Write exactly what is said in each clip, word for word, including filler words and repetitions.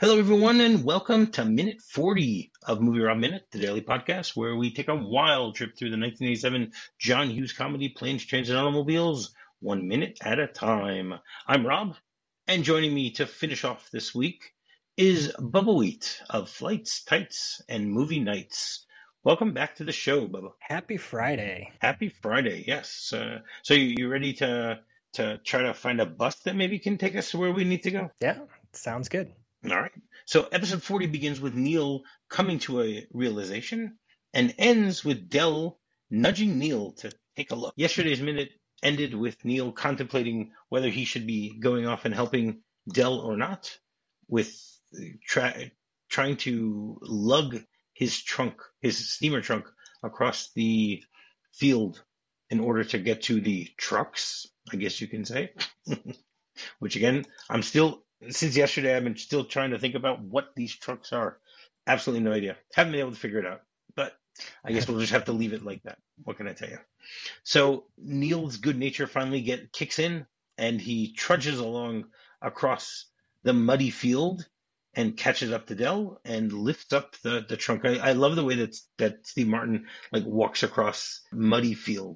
Hello, everyone, and welcome to Minute forty of Movie Rob Minute, the daily podcast where we take a wild trip through the nineteen eighty-seven John Hughes comedy Planes, Trains, and Automobiles, one minute at a time. I'm Rob, and joining me to finish off this week is Bubba Wheat of Flights, Tights, and Movie Nights. Welcome back to the show, Bubba. Happy Friday. Happy Friday, yes. Uh, so you, you ready to, to try to find a bus that maybe can take us to where we need to go? Yeah, sounds good. All right. So episode forty begins with Neil coming to a realization and ends with Del nudging Neil to take a look. Yesterday's minute ended with Neil contemplating whether he should be going off and helping Del or not, with tra- trying to lug his trunk, his steamer trunk, across the field in order to get to the trucks, I guess you can say. Which again, I'm still... Since yesterday, I've been still trying to think about what these trucks are. Absolutely no idea. Haven't been able to figure it out. But I guess we'll just have to leave it like that. What can I tell you? So Neil's good nature finally get kicks in, and he trudges along across the muddy field and catches up to Del and lifts up the, the trunk. I, I love the way that that Steve Martin like walks across muddy field.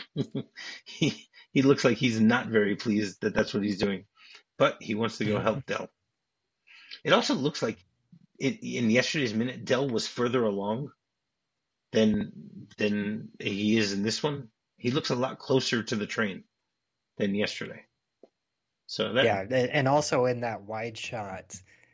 he he looks like he's not very pleased that that's what he's doing. But he wants to go help Del. It also looks like it, in yesterday's minute, Del was further along than than he is in this one. He looks a lot closer to the train than yesterday. So that, yeah, and also in that wide shot,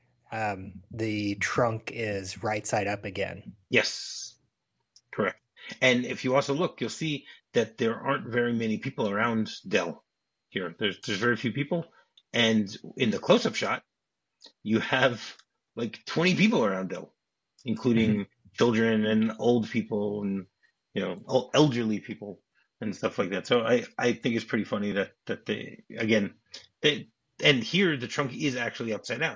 um, the trunk is right side up again. Yes, correct. And if you also look, you'll see that there aren't very many people around Del here. There's there's very few people. And in the close-up shot, you have like twenty people around Del, including mm-hmm. children and old people and, you know, elderly people and stuff like that. So I, I think it's pretty funny that, that they, again, they, and here the trunk is actually upside down.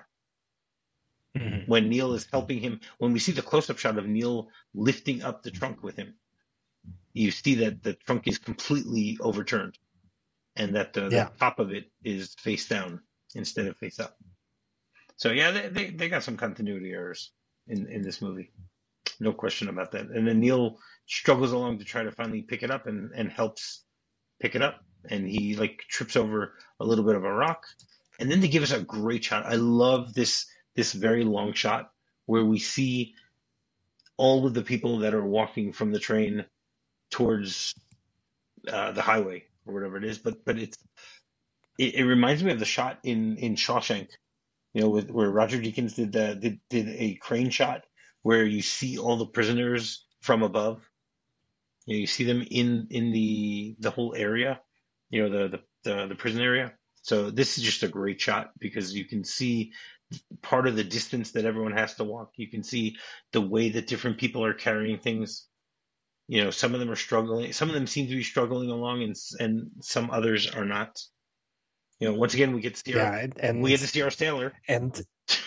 Mm-hmm. When Neil is helping him, when we see the close-up shot of Neil lifting up the trunk with him, you see that the trunk is completely overturned. And that the, yeah. the top of it is face down instead of face up. So yeah, they, they, they got some continuity errors in, in this movie. No question about that. And then Neil struggles along to try to finally pick it up and, and helps pick it up. And he like trips over a little bit of a rock. And then they give us a great shot. I love this this very long shot where we see all of the people that are walking from the train towards uh, the highway. Or whatever it is, but but it's it, it reminds me of the shot in, in Shawshank, you know, with where Roger Deakins did the did, did a crane shot where you see all the prisoners from above. You know, you see them in, in the the whole area, you know, the, the the the prison area. So this is just a great shot because you can see part of the distance that everyone has to walk. You can see the way that different people are carrying things. You know, some of them are struggling. Some of them seem to be struggling along, and and some others are not. You know, once again, we get to see yeah, our, and we get to see our sailor. And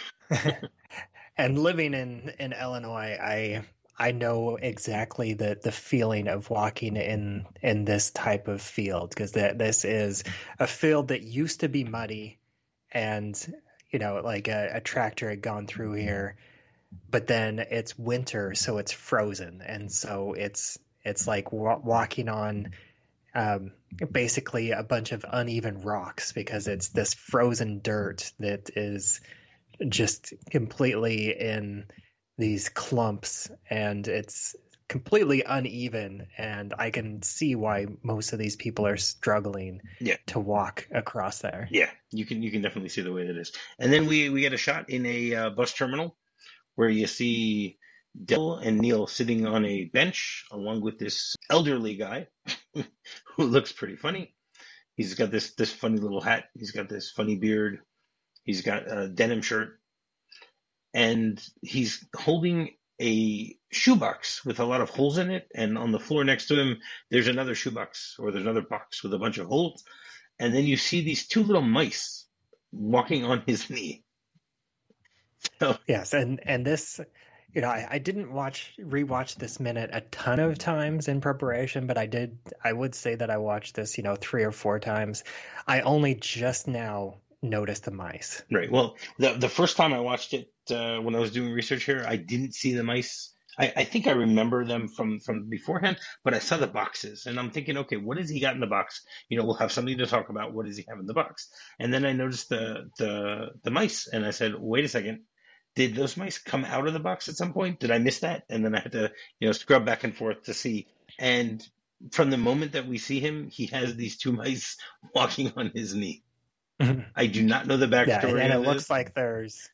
and living in, in Illinois, I I know exactly the, the feeling of walking in in this type of field because that this is a field that used to be muddy, and you know, like a, a tractor had gone through here. But then it's winter, so it's frozen, and so it's it's like wa- walking on um, basically a bunch of uneven rocks because it's this frozen dirt that is just completely in these clumps, and it's completely uneven. And I can see why most of these people are struggling yeah. to walk across there. Yeah, you can you can definitely see the way that is. And then we we get a shot in a uh, bus terminal, where you see Del and Neil sitting on a bench along with this elderly guy who looks pretty funny. He's got this this funny little hat. He's got this funny beard. He's got a denim shirt. And he's holding a shoebox with a lot of holes in it. And on the floor next to him, there's another shoebox, or there's another box with a bunch of holes. And then you see these two little mice walking on his knee. So, yes, and, and this, you know, I, I didn't watch rewatch this minute a ton of times in preparation, but I did. I would say that I watched this, you know, three or four times. I only just now noticed the mice. Right. Well, the the first time I watched it uh, when I was doing research here. I didn't see the mice. I, I think I remember them from from beforehand, but I saw the boxes, and I'm thinking, okay, what has he got in the box? You know, we'll have something to talk about. What does he have in the box? And then I noticed the the the mice, and I said, wait a second. Did those mice come out of the box at some point? Did I miss that? And then I had to, you know, scrub back and forth to see. And from the moment that we see him, he has these two mice walking on his knee. I do not know the Yeah, and, backstory and it on looks this. like there's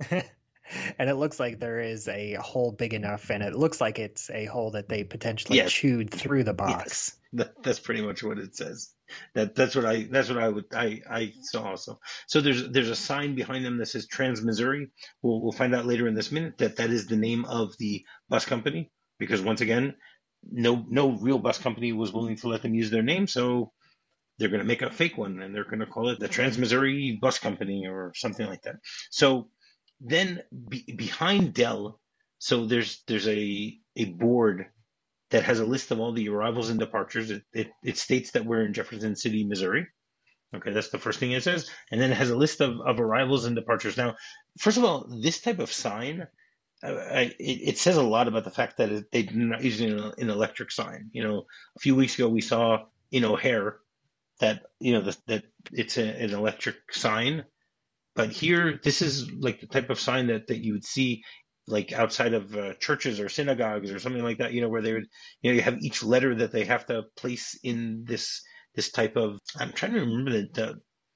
and it looks like there is a hole big enough, and it looks like it's a hole that they potentially Yes, chewed through the box. yes, that, that's pretty much what it says. That that's what I that's what I would I I saw also. So there's there's a sign behind them that says Trans Missouri. We'll we'll find out later in this minute that that is the name of the bus company, because once again, no no real bus company was willing to let them use their name, so they're going to make a fake one, and they're going to call it the Trans Missouri Bus Company or something like that. So then be, behind Dell, so there's there's a a board that has a list of all the arrivals and departures. It, it, it states that we're in Jefferson City, Missouri. Okay, that's the first thing it says. And then it has a list of, of arrivals and departures. Now, first of all, this type of sign, uh, I, it, it says a lot about the fact that it, they're not using an, an electric sign. You know, a few weeks ago we saw in O'Hare that, you know, the, that it's a, an electric sign. But here, this is like the type of sign that, that you would see like outside of uh, churches or synagogues or something like that, you know, where they would, you know, you have each letter that they have to place in this this type of. I'm trying to remember the, the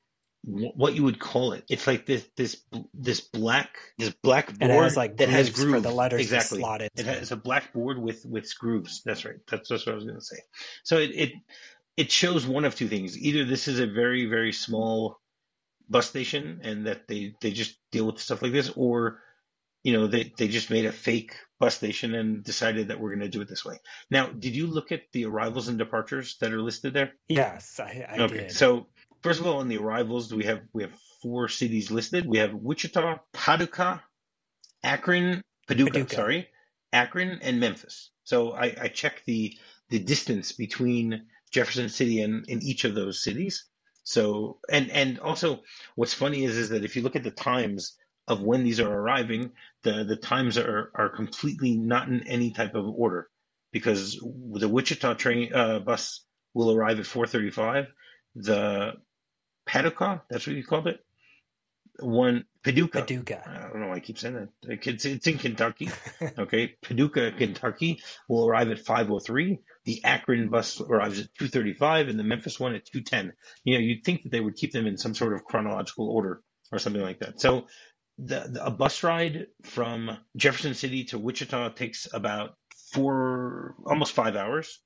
what you would call it. It's like this this this black this black board And it has like that has grooves grooves. for the letters Exactly. to slot into. It has a black board with with grooves. That's right. That's that's what I was going to say. So it, it it shows one of two things. Either this is a very very small bus station and that they they just deal with stuff like this, or you know, they, they just made a fake bus station and decided that we're going to do it this way. Now, did you look at the arrivals and departures that are listed there? Yes, I, I Okay, did. so first of all, on the arrivals, we have we have four cities listed. We have Wichita, Paducah, Akron, Paducah, Paducah. sorry, Akron, and Memphis. So I, I checked the the distance between Jefferson City and, and each of those cities. So and and also what's funny is is that if you look at the times of when these are arriving, the, the times are, are completely not in any type of order, because the Wichita train uh, bus will arrive at four thirty-five. The Paducah, that's what you called it, one Paducah. Paducah. I don't know why I keep saying that. It's, it's in Kentucky. Okay, Paducah, Kentucky will arrive at five oh three. The Akron bus arrives at two thirty-five, and the Memphis one at two ten. You know, you'd think that they would keep them in some sort of chronological order or something like that. So The, the, a bus ride from Jefferson City to Wichita takes about four, almost five hours.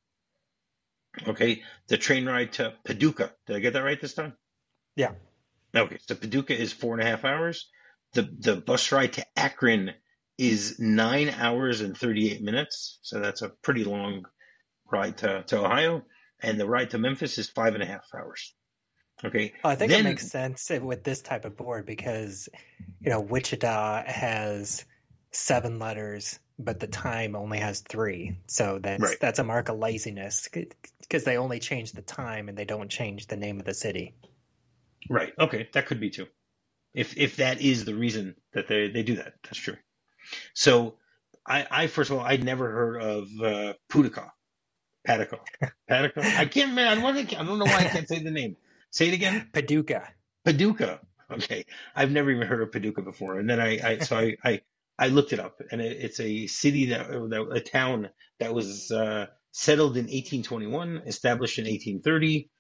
Okay. The train ride to Paducah, did I get that right this time? Yeah. Okay. So Paducah is four and a half hours. The, the bus ride to Akron is nine hours and thirty-eight minutes. So that's a pretty long ride to, to Ohio. And the ride to Memphis is five and a half hours. Okay. Well, I think then, it makes sense with this type of board because, you know, Wichita has seven letters, but the time only has three. So that's right. that's a mark of laziness because they only change the time and they don't change the name of the city. Right. Okay. That could be too. If if that is the reason that they, they do that, that's true. So I, I first of all, I'd never heard of uh, Paducah. Paducah. Paducah. I can't, man. I don't know why I can't say the name. Say it again. Paducah. Paducah. Okay. I've never even heard of Paducah before. And then I, I so I, I, I looked it up, and it, it's a city that, that a town that was uh, settled in eighteen twenty-one, established in eighteen thirty,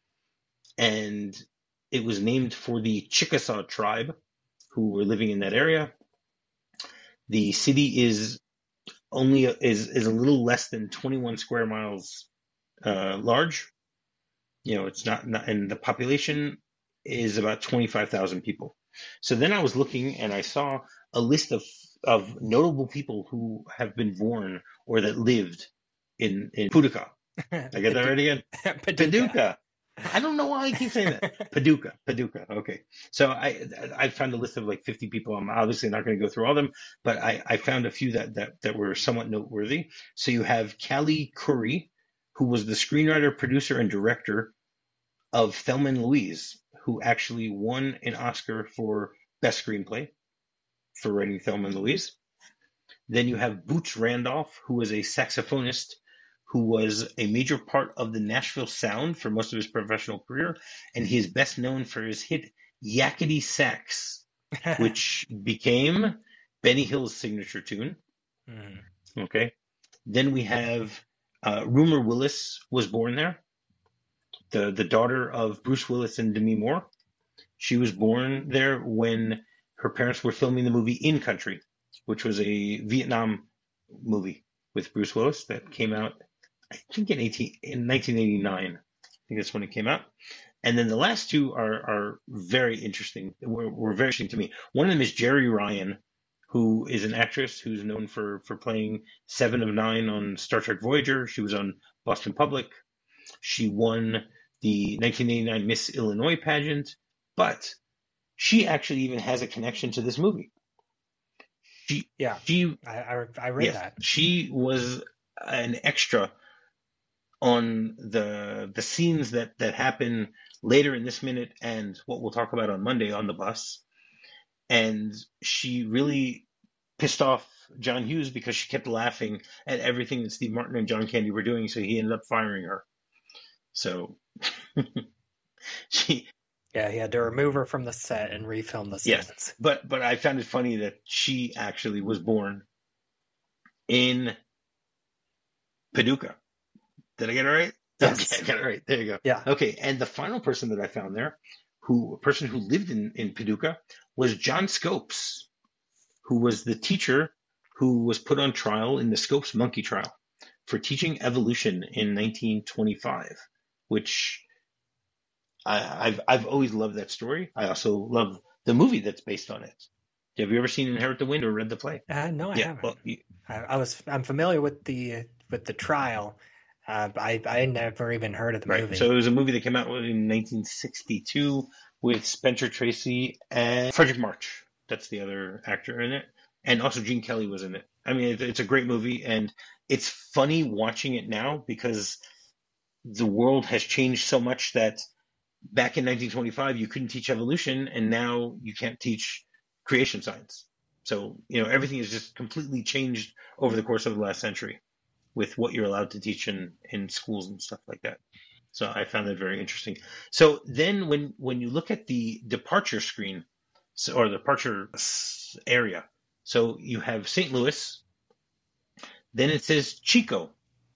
and it was named for the Chickasaw tribe who were living in that area. The city is only is is a little less than twenty-one square miles uh, large. You know, it's not, not, and the population is about twenty-five thousand people. So then I was looking and I saw a list of, of notable people who have been born or that lived in, in Paducah. I get that right again? Paducah. Paducah. I don't know why I keep saying that. Paducah. Paducah. Okay. So I I found a list of like fifty people. I'm obviously not going to go through all of them, but I, I found a few that, that, that were somewhat noteworthy. So you have Callie Curry, who was the screenwriter, producer, and director of Thelma and Louise, who actually won an Oscar for Best Screenplay. for writing Thelma and Louise. Then you have Boots Randolph, who was a saxophonist who was a major part of the Nashville Sound for most of his professional career, and he is best known for his hit Yakety Sax, which became Benny Hill's signature tune. Mm. Okay. Then we have uh, Rumor Willis was born there, the the daughter of Bruce Willis and Demi Moore. She was born there when her parents were filming the movie In Country, which was a Vietnam movie with Bruce Willis that came out, I think, in, eighteen, in nineteen eighty-nine. I think that's when it came out. And then the last two are, are very interesting, were, were very interesting to me. One of them is Jerry Ryan, who is an actress who's known for, for playing Seven of Nine on Star Trek Voyager. She was on Boston Public. She won the nineteen eighty-nine Miss Illinois pageant, but she actually even has a connection to this movie. She, yeah, she, I, I, I read yes, that. She was an extra on the the scenes that, that happen later in this minute and what we'll talk about on Monday on the bus. And she really pissed off John Hughes because she kept laughing at everything that Steve Martin and John Candy were doing, so he ended up firing her. So she Yeah, he had to remove her from the set and refilm the scenes. Yes, but but I found it funny that she actually was born in Paducah. Did I get it right? Yes. Okay, I got it right. There you go. Yeah. Okay, and the final person that I found there, who a person who lived in, in Paducah, was John Scopes, who was the teacher who was put on trial in the Scopes monkey trial for teaching evolution in nineteen twenty-five, which I, I've I've always loved that story. I also love the movie that's based on it. Have you ever seen Inherit the Wind or read the play? Uh, no, I Yeah, haven't. well, you, I, I was I'm familiar with the with the trial. Uh, but I I never even heard of the right. movie. So it was a movie that came out in nineteen sixty-two with Spencer Tracy and Frederick March. That's the other actor in it, and also Gene Kelly was in it. I mean, it, it's a great movie, and it's funny watching it now because the world has changed so much that back in nineteen twenty-five you couldn't teach evolution, and now you can't teach creation science. So, you know, everything has just completely changed over the course of the last century with what you're allowed to teach in, in schools and stuff like that. So I found that very interesting. So then when, when you look at the departure screen, so, or the departure area, so you have Saint Louis, then it says Chico.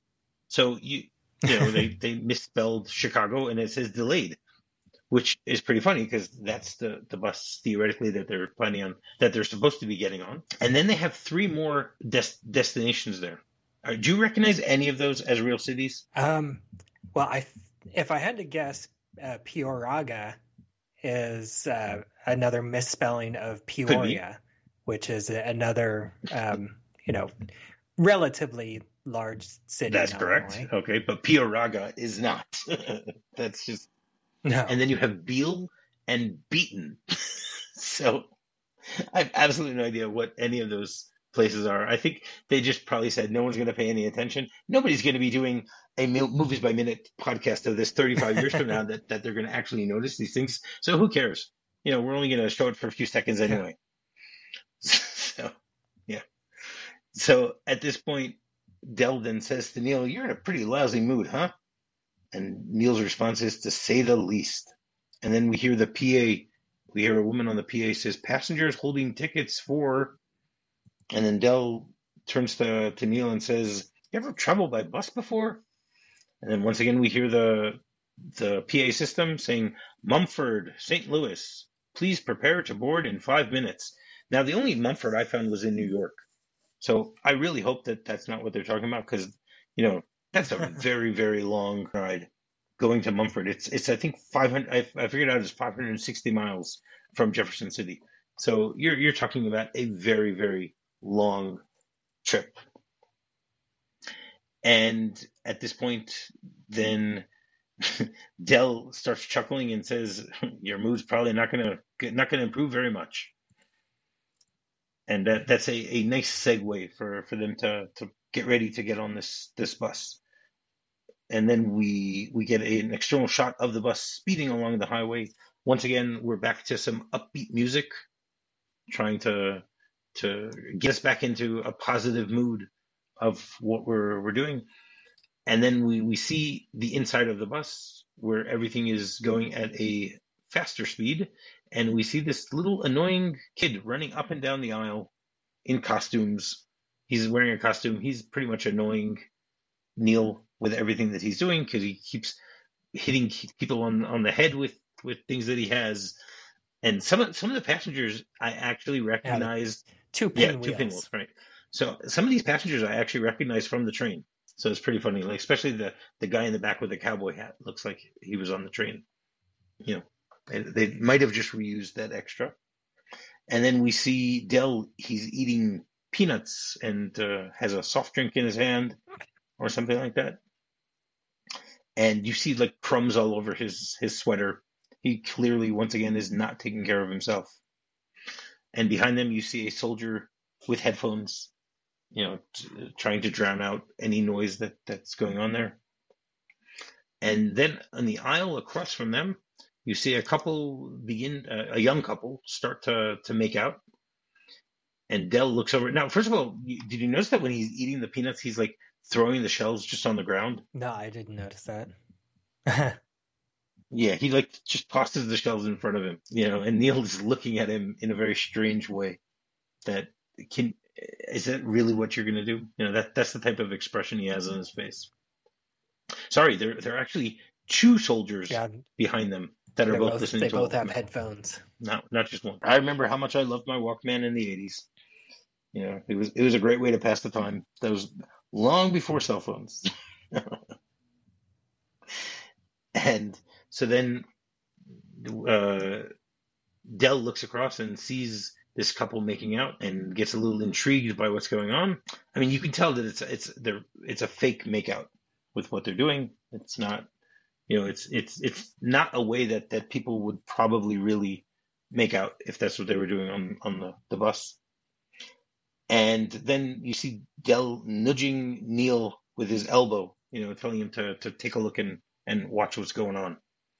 So you, you know, they, they misspelled Chicago and it says delayed, which is pretty funny because that's the, the bus theoretically that they're planning on, that they're supposed to be getting on. And then they have three more des- destinations there. Uh, do you recognize any of those as real cities? Um, well, I if I had to guess, uh, Peoria is uh, another misspelling of Peoria, which is another, um, you know, relatively large city. That's in correct. Illinois. Okay, but Peoria is not. That's just. No. And then you have Beale and Beaton. So I have absolutely no idea what any of those places are. I think they just probably said no one's going to pay any attention. Nobody's going to be doing a movies by minute podcast of this thirty-five years from now that, that they're going to actually notice these things. So who cares? You know, we're only going to show it for a few seconds anyway. Yeah. So, yeah. So at this point, Del then says to Neil, "You're in a pretty lousy mood, huh?" And Neil's response is, "To say the least." And then we hear the P A, we hear a woman on the P A says, "Passengers holding tickets for," and then Del turns to, to Neil and says, "You ever traveled by bus before?" And then once again, we hear the the P A system saying, "Mumford, Saint Louis, please prepare to board in five minutes." Now, the only Mumford I found was in New York. So I really hope that that's not what they're talking about because, you know, that's a very, very long ride going to Mumford. It's, it's I think, five hundred, I, I figured out it's five hundred sixty miles from Jefferson City. So you're you're talking about a very, very long trip. And at this point, then Del starts chuckling and says, "Your mood's probably not going to not going to improve very much." And that, that's a, a nice segue for, for them to, to get ready to get on this, this bus. And then we we get a, an external shot of the bus speeding along the highway. Once again, we're back to some upbeat music, trying to to get us back into a positive mood of what we're we're doing. And then we, we see the inside of the bus where everything is going at a faster speed. And we see this little annoying kid running up and down the aisle in costumes. He's wearing a costume. He's pretty much annoying Neil with everything that he's doing because he keeps hitting people on, on the head with, with things that he has. And some of some of the passengers I actually recognized. Yeah, two yeah, pinwheels. two pinwheels, right. So some of these passengers I actually recognized from the train. So it's pretty funny, like especially the, the guy in the back with the cowboy hat. Looks like he was on the train. You know, and they might have just reused that extra. And then we see Del. He's eating peanuts and uh, has a soft drink in his hand or something like that. And you see like crumbs all over his, his sweater. He clearly, once again, is not taking care of himself. And behind them, you see a soldier with headphones, you know, t- trying to drown out any noise that, that's going on there. And then on the aisle across from them, you see a couple begin, uh, a young couple start to, to make out. And Del looks over. Now, first of all, did you notice that when he's eating the peanuts, he's like throwing the shells just on the ground? No, I didn't notice that. Yeah, he like just tosses the shells in front of him, you know, and Neil is looking at him in a very strange way. That can is that really what you're gonna do? You know, that that's the type of expression he has on his face. Sorry, there there are actually two soldiers Yeah, behind them that are they're both, both listening they to a both have Walkman. headphones. Not not just one. I remember how much I loved my Walkman in the eighties. You know, it was it was a great way to pass the time. That was long before cell phones. And so then uh, Del looks across and sees this couple making out and gets a little intrigued by what's going on. I mean, you can tell that it's it's they're it's a fake makeout with what they're doing. It's not, you know, it's it's it's not a way that, that people would probably really make out if that's what they were doing on on the, the bus. And then you see Del nudging Neil with his elbow, you know, telling him to to take a look and and watch what's going on.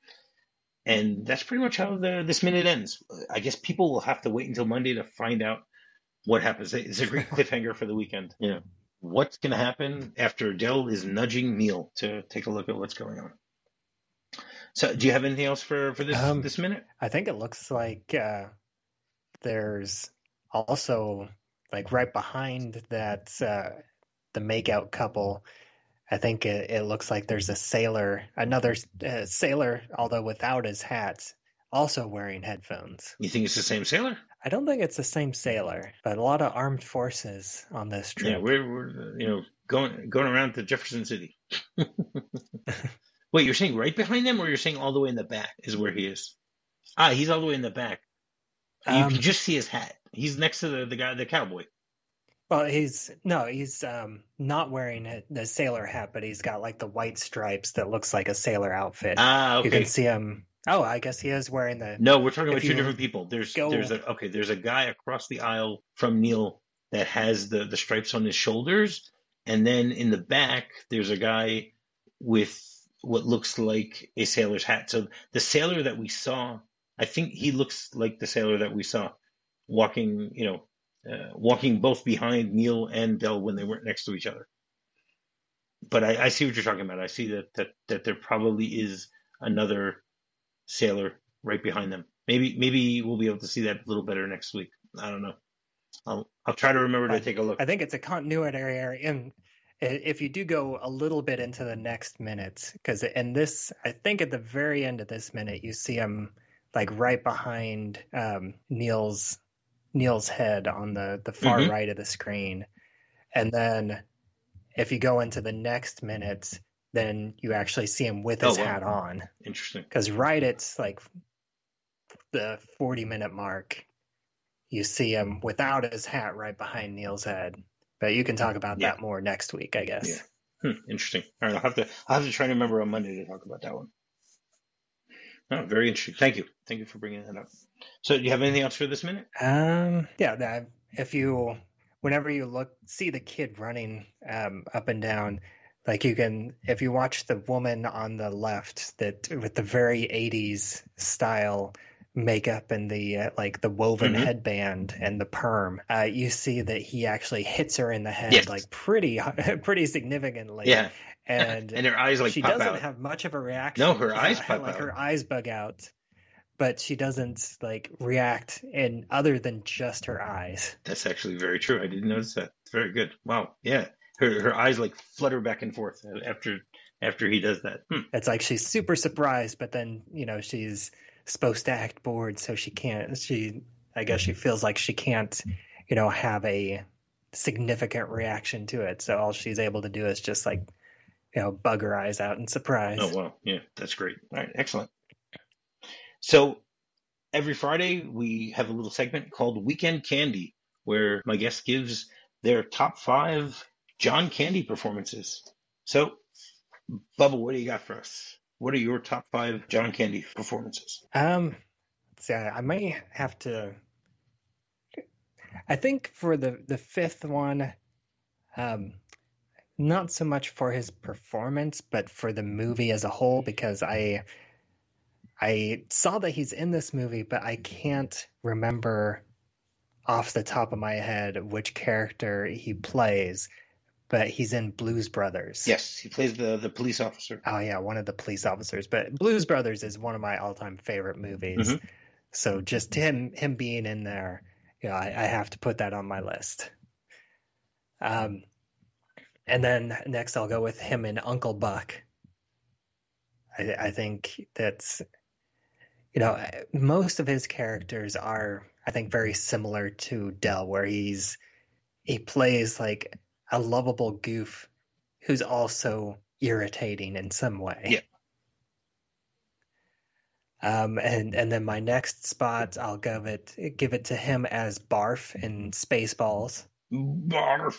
And that's pretty much how the, this minute ends. I guess people will have to wait until Monday to find out what happens. It's a great cliffhanger for the weekend. You know, what's going to happen after Del is nudging Neil to take a look at what's going on. So do you have anything else for, for this, Um, this minute? I think it looks like uh, there's also like right behind that uh, the makeout couple. I think it, it looks like there's a sailor, another uh, sailor, although without his hat, also wearing headphones. You think it's the same sailor? I don't think it's the same sailor, but a lot of armed forces on this trip. Yeah, we're, we're you know going going around to Jefferson City. Wait, you're saying right behind them, or you're saying all the way in the back is where he is? Ah, he's all the way in the back. You Um, can just see his hat. He's next to the, the guy, the cowboy. Well, he's no, he's um, not wearing a, the sailor hat, but he's got like the white stripes that looks like a sailor outfit. Ah, okay. You can see him. Oh, I guess he is wearing the. No, we're talking if about two you different people. There's go- there's a okay, there's a guy across the aisle from Neil that has the, the stripes on his shoulders, and then in the back there's a guy with what looks like a sailor's hat. So the sailor that we saw, I think he looks like the sailor that we saw walking, you know, uh, walking both behind Neil and Del when they weren't next to each other. But I, I see what you're talking about. I see that, that that there probably is another sailor right behind them. Maybe maybe we'll be able to see that a little better next week. I don't know. I'll I'll try to remember to I- take a look. I think it's a continuity error. And if you do go a little bit into the next minute, because in this, I think at the very end of this minute, you see him like right behind um, Neil's Neil's head on the the far Mhm. right of the screen, and then if you go into the next minute, then you actually see him with his Oh, wow. hat on. Interesting. Because right at like the forty minute mark, you see him without his hat right behind Neil's head. But you can talk about Yeah. that more next week, I guess. Yeah. Hmm, interesting. All right, I'll have to I'll have to try to remember on Monday to talk about that one. Oh, very interesting. Thank you. Thank you for bringing that up. So, do you have anything else for this minute? Um, yeah, that, if you, whenever you look, see the kid running um, up and down, like you can, if you watch the woman on the left that with the very eighties style makeup and the uh, like the woven Mm-hmm. headband and the perm, uh, you see that he actually hits her in the head Yes. like pretty pretty significantly, Yeah. and And her eyes like she pop doesn't out. have much of a No, reaction. her eyes Yeah, pop like out. her eyes bug out, but she doesn't like react in other than just her eyes. That's actually very true. I didn't notice that. It's very good. Wow. Yeah. Her her eyes like flutter back and forth after after he does that. Hmm. It's like she's super surprised, but then, you know, she's supposed to act bored, so she can't, she, I guess she feels like she can't, you know, have a significant reaction to it. So all she's able to do is just like, you know, bug her eyes out in surprise. Oh wow. Yeah, that's great. All right, excellent. So every Friday we have a little segment called Weekend Candy, where my guest gives their top five John Candy performances. So, Bubba, what do you got for us? What are your top five John Candy performances? Um, so I may have to, I think for the, the fifth one, um, not so much for his performance, but for the movie as a whole, because I I saw that he's in this movie, but I can't remember off the top of my head which character he plays. But he's in Blues Brothers. Yes, he plays the the police officer. Oh yeah, one of the police officers. But Blues Brothers is one of my all-time favorite movies. Mm-hmm. So just him him being in there, you know, I, I have to put that on my list. Um, and then next I'll go with him in Uncle Buck. I, I think that's, you know, most of his characters are, I think, very similar to Del, where he's he plays like a lovable goof who's also irritating in some way. Yeah. Um, and and then my next spot, I'll give it give it to him as Barf in Spaceballs. Barf.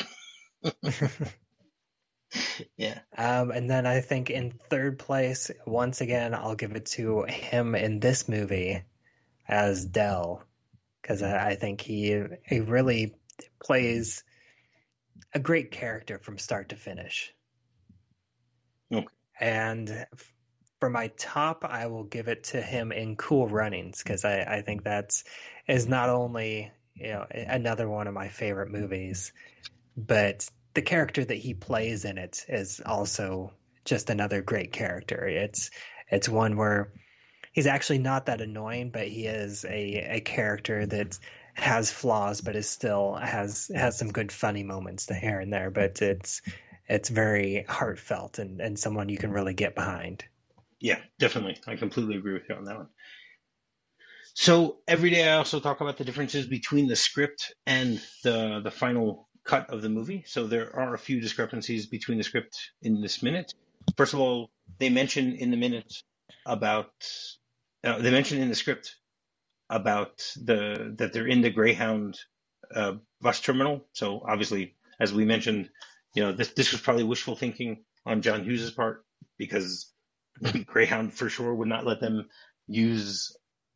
Yeah. Um, and then I think in third place, once again, I'll give it to him in this movie as Del, because I, I think he he really plays a great character from start to finish. Okay. And for my top, I will give it to him in Cool Runnings, because I, I think that's is not only, you know, another one of my favorite movies, but the character that he plays in it is also just another great character. It's it's one where he's actually not that annoying, but he is a, a character that has flaws, but is still has has some good funny moments to here and there. But it's it's very heartfelt and, and someone you can really get behind. Yeah, definitely. I completely agree with you on that one. So every day I also talk about the differences between the script and the the final cut of the movie. So there are a few discrepancies between the script in this minute. First of all, they mention in the minute about uh, they mention in the script about the that they're in the Greyhound uh, bus terminal. So obviously, as we mentioned, you know this this was probably wishful thinking on John Hughes's part, because Greyhound for sure would not let them use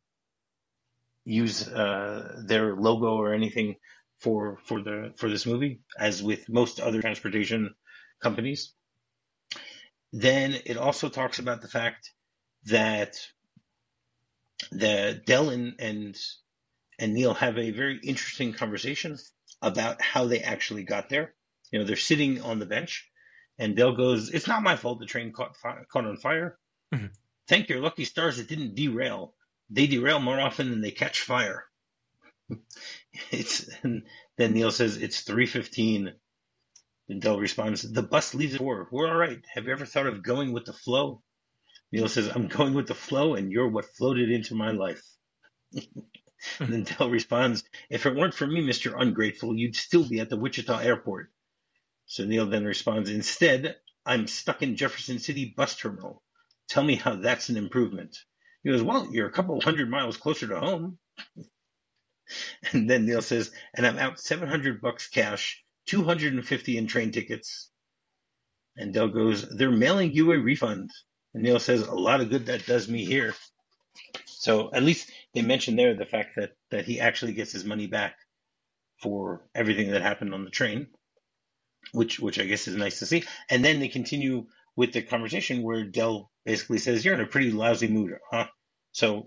use uh, their logo or anything for for the for this movie, as with most other transportation companies. Then it also talks about the fact that the Del and and, and Neil have a very interesting conversation about how they actually got there. You know, they're sitting on the bench, and Del goes, "It's not my fault the train caught fire, caught on fire. Mm-hmm. Thank your lucky stars it didn't derail. They derail more often than they catch fire." It's and then Neil says it's three fifteen. And Del responds, "The bus leaves at four. We're all right. Have you ever thought of going with the flow?" Neil says, "I'm going with the flow, and you're what floated into my life." And then Del responds, "If it weren't for me, Mister Ungrateful, you'd still be at the Wichita airport." So Neil then responds, "Instead, I'm stuck in Jefferson City bus terminal. Tell me how that's an improvement." He goes, "Well, you're a couple hundred miles closer to home." And then Neil says, "And I'm out seven hundred bucks cash, two hundred fifty in train tickets." And Del goes, "They're mailing you a refund." And Neil says, "A lot of good that does me here." So at least they mentioned there the fact that, that he actually gets his money back for everything that happened on the train, which which I guess is nice to see. And then they continue with the conversation where Del basically says, "You're in a pretty lousy mood, huh?" So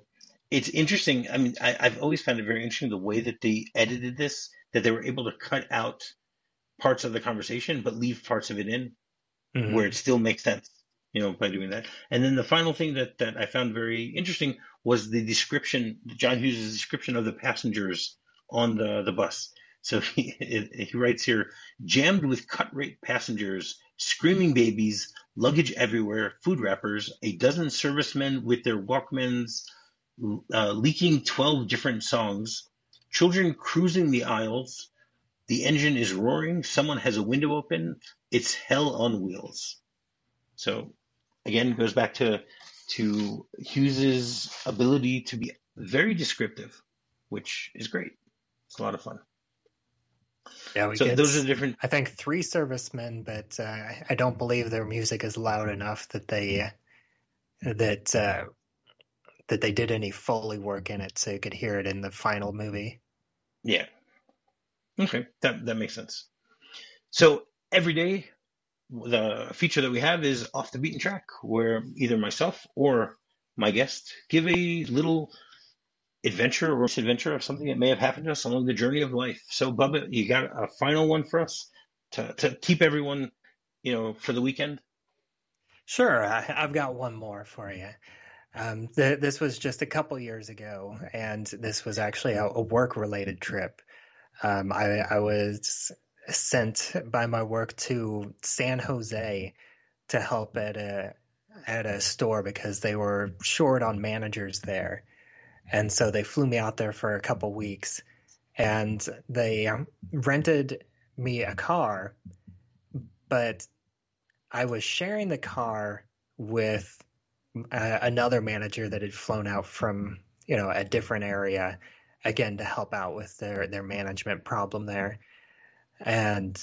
It's interesting. I mean, I, I've always found it very interesting the way that they edited this, that they were able to cut out parts of the conversation, but leave parts of it in where it Mm. still makes sense, you know, by doing that. And then the final thing that, that I found very interesting was the description, John Hughes' description of the passengers on the, the bus. So he, he writes here, jammed with cut rate passengers, screaming babies, luggage everywhere, food wrappers, a dozen servicemen with their Walkmans uh, leaking twelve different songs, children cruising the aisles, the engine is roaring, someone has a window open, it's hell on wheels. So again, it goes back to to Hughes's ability to be very descriptive, which is great. It's a lot of fun. Yeah, we So get, those are the different. I think, three servicemen, but uh, I don't believe their music is loud enough that they that uh, that they did any Foley work in it, so you could hear it in the final movie. Yeah. Okay, that that makes sense. So every day, the feature that we have is off the beaten track, where either myself or my guest give a little adventure or misadventure of something that may have happened to us along the journey of life. So, Bubba, you got a final one for us to, to keep everyone, you know, for the weekend? Sure, I, I've got one more for you. Um, th- this was just a couple years ago, and this was actually a, a work-related trip. Um, I, I was sent by my work to San Jose to help at a at a store because they were short on managers there, and so they flew me out there for a couple weeks, and they um, rented me a car, but I was sharing the car with uh, another manager that had flown out from, you know, a different area, again to help out with their their management problem there. And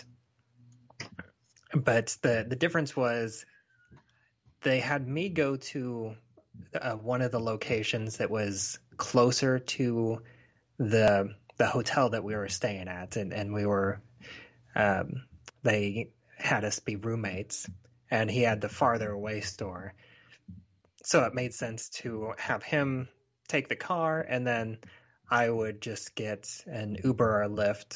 but the the difference was they had me go to uh, one of the locations that was closer to the the hotel that we were staying at, and and we were um, they had us be roommates, and he had the farther away store. So it made sense to have him take the car, and then I would just get an Uber or a Lyft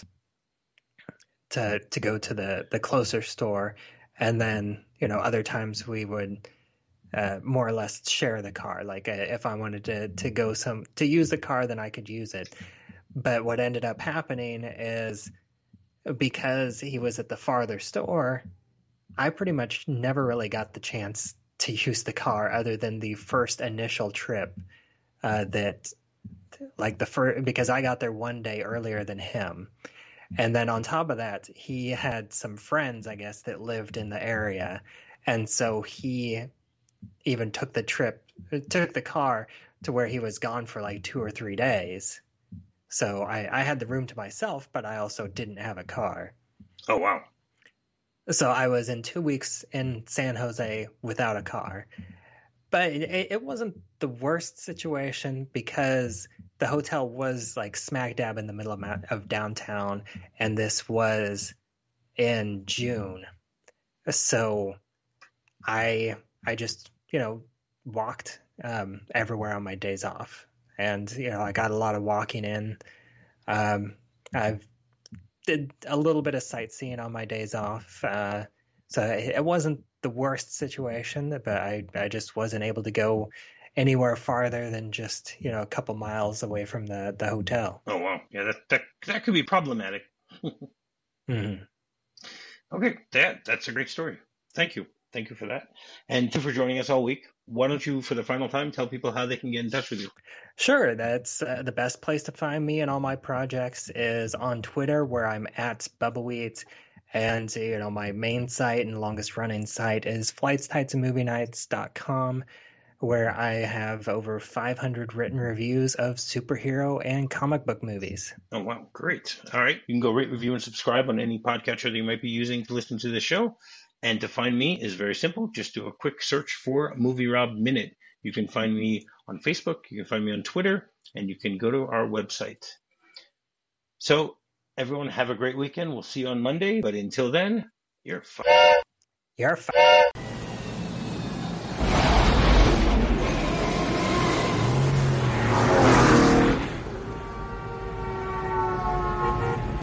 to to go to the the closer store, and then you know other times we would uh, more or less share the car. Like uh, if I wanted to to go some to use the car, then I could use it. But what ended up happening is because he was at the farther store, I pretty much never really got the chance to use the car other than the first initial trip uh, that like the first because I got there one day earlier than him. And then on top of that, he had some friends, I guess, that lived in the area. And so he even took the trip, took the car to where he was gone for like two or three days. So I, I had the room to myself, but I also didn't have a car. Oh, wow. So I was in two weeks in San Jose without a car. But it, it wasn't the worst situation because the hotel was like smack dab in the middle of, of downtown, and this was in June. So I I just you know walked um, everywhere on my days off, and you know I got a lot of walking in. Um, I did a little bit of sightseeing on my days off, uh, so it, it wasn't the worst situation, but I, I just wasn't able to go anywhere farther than just, you know, a couple miles away from the, the hotel. Oh, wow. Yeah, that, that, that could be problematic. Mm-hmm. Okay, that, that's a great story. Thank you. Thank you for that. And thank you for joining us all week. Why don't you, for the final time, tell people how they can get in touch with you? Sure. That's uh, the best place to find me and all my projects is on Twitter, where I'm at Bubbawheat. And, you know, my main site and longest running site is flights tights and movie nights dot com, where I have over five hundred written reviews of superhero and comic book movies. Oh, wow. Great. All right. You can go rate, review, and subscribe on any podcatcher that you might be using to listen to the show. And to find me is very simple. Just do a quick search for Movie Rob Minute. You can find me on Facebook. You can find me on Twitter. And you can go to our website. So, everyone have a great weekend. We'll see you on Monday. But until then, you're fine. You're fine.